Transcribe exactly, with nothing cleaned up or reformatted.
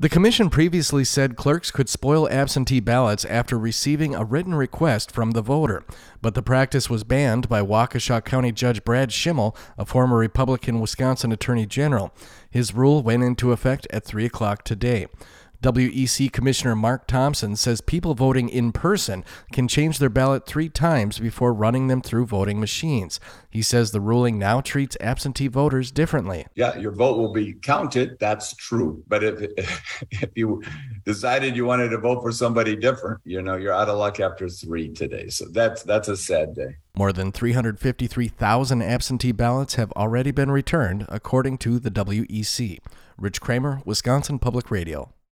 The commission previously said clerks could spoil absentee ballots after receiving a written request from the voter, but the practice was banned by Waukesha County Judge Brad Schimmel, a former Republican Wisconsin Attorney General. His rule went into effect at three o'clock today. W E C Commissioner Mark Thompson says people voting in person can change their ballot three times before running them through voting machines. He says the ruling now treats absentee voters differently. Yeah, your vote will be counted. That's true. But if if you decided you wanted to vote for somebody different, you know, you're out of luck after three today. So that's that's a sad day. More than three hundred fifty-three thousand absentee ballots have already been returned, according to the W E C. Rich Kramer, Wisconsin Public Radio.